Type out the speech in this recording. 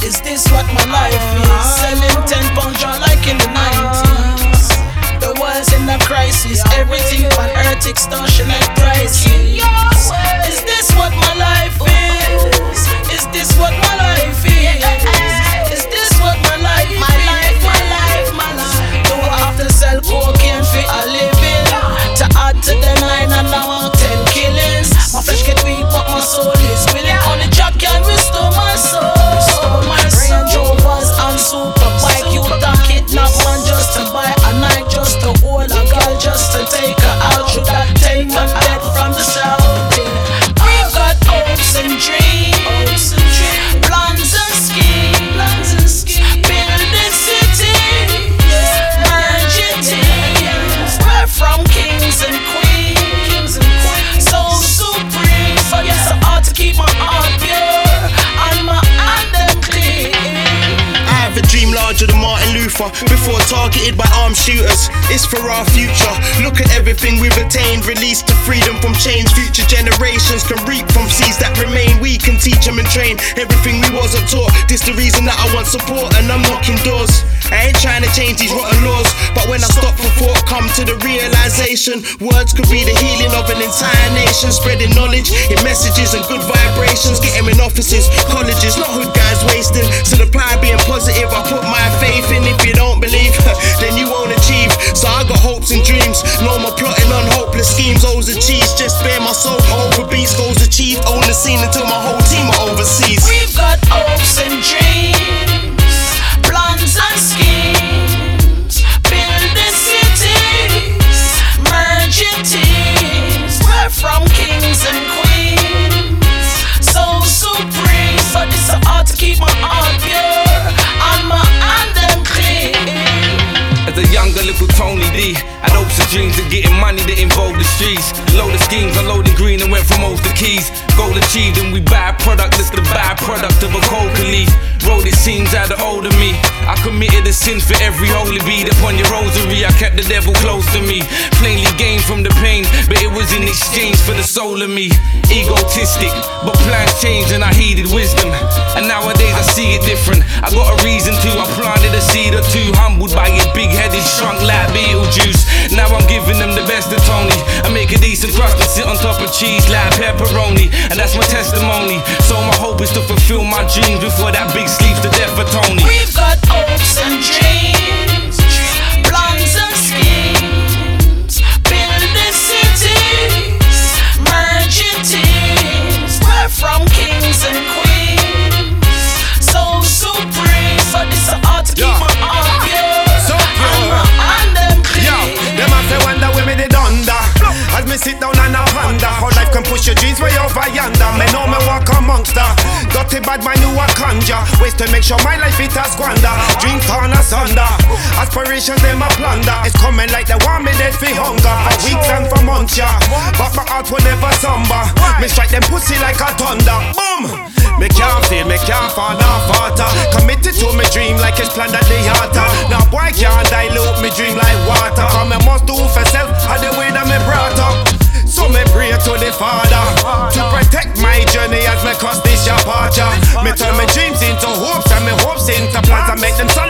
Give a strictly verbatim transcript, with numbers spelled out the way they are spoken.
Is this what my life is? Selling ten pound jar like in the nineties. The world's in a crisis. Everything on earth extortionate prices. Is this what my life is? Is this what my life is? Is this what my life is? My life, my life, my life. Do I have to sell cocaine for a living? To add to the nine and now I'm ten killings. My flesh get weak but my soul is willing. Only Jack can restore my soul. Restore my soul. Range Rovers and super bike. You don't kidnap man just to buy a night, just to hold a girl, just to take her out. Should I take them dead from the south? We've got hopes and dreams, plans and schemes, building cities, merging teams. We're from kings and queens, so supreme. But it's so hard to keep my heart pure and my anthem clean. I have a dream larger than Martin Luther. Before targeted by armed shooters, it's for our future. Look at everything we've attained. Released to freedom from chains. Future generations can reap from seeds that remain. We can teach them and train everything we wasn't taught. This the reason that I want support and I'm knocking doors. I ain't trying to change these rotten laws, but when I stop for thought, come to the realization, words could be the healing of an entire nation. Spreading knowledge in messages and good vibrations. Get them in offices, colleges, not hood guys wasting. So the plan being positive, I put my faith in. If you don't believe, then you won't achieve. So I got hopes and dreams. No more plotting on hopeless schemes. O's achieved, just bear my soul. Over beats, goals achieved. Own the scene until my whole team are overseas. We've got hopes and dreams, plans and schemes, building cities, merging teams. We're from kings and queens, so supreme. But it's so hard to keep my heart pure and my anthem clean. As a younger little Tony D, had hopes and dreams of getting money that involved the streets. Load of schemes, unloading green and went from O's to Keys. Goal achieved and we buy product, that's the byproduct of a coca leaf. Rolled it seems out the old of me. I committed a sin for every holy bead upon your rosary. I kept the devil close to me. Plainly gained from the pain, but it was in exchange for the soul of me. Egotistic, but plans changed and I heeded wisdom. And nowadays I see it different. I got a reason to, I planted a seed or two. Humbled by it, big-headed, shrunk like Beetlejuice. Now I'm giving them the best of Tony. I make a decent crust and sit on top of cheese like pepperoni. And that's my testimony. So my hope is to fulfill my dreams before that big sleeps to death for Tony. We've got hopes and dreams, plans and schemes, building cities, merging teams. We're from kings and queens, so supreme. But it's so hard to keep Yeah. my heart pure So pure. and my anthem clean. Yeah, them have to wonder where me did under. As me sit down and I ponder how life can push your dreams way over yonder. Me know me walk amongst her. Dirty bad man who a conjure. Ways to make sure my life it a squander. Dreams torn asunder. Aspirations them a plunder. It's coming like they want me dead for hunger. For weeks and for months, yeah. But my heart will never somber. Me strike them pussy like a thunder. Boom! Me can't fail, me can't fall off water. Committed to me dream like it's planned at the altar. Now boy can't dilute me dream like water. Cause me must do for self and the way that me brought up. So me pray to the Father to protect my journey as me cross this departure. Me turn my dreams into hopes and me hopes into plans and make them solid.